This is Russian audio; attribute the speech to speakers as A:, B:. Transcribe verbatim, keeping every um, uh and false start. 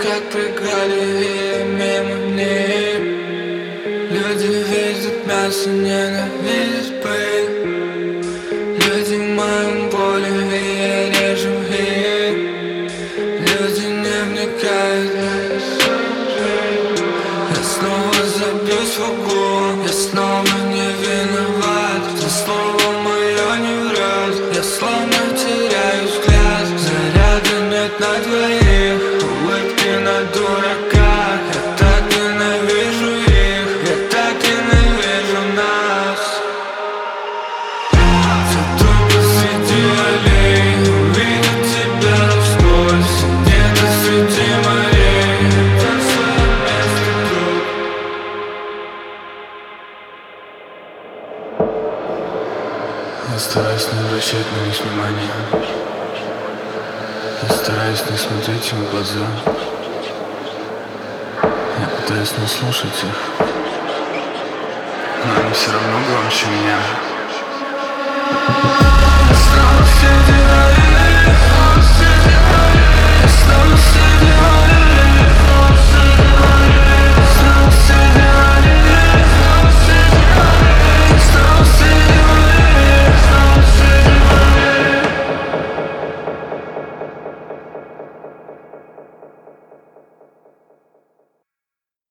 A: как преграли мимо них. Люди видят мясо, ненавидят пыль. Люди в моем поле, и я режу их. Люди не вникают. Я снова забьюсь в углу, я снова не виноват. За слово мое не врет, я словно теряю взгляд. Заряда нет на двоих, улыбки на дураках. Я так ненавижу их, я так ненавижу нас. Зато посреди аллей увидеть тебя вскользь. Где-то среди морей это свое место тут. Я стараюсь не обращать на них внимания. Я стараюсь не смотреть им в глаза. Я пытаюсь не слушать их, но они все равно громче меня.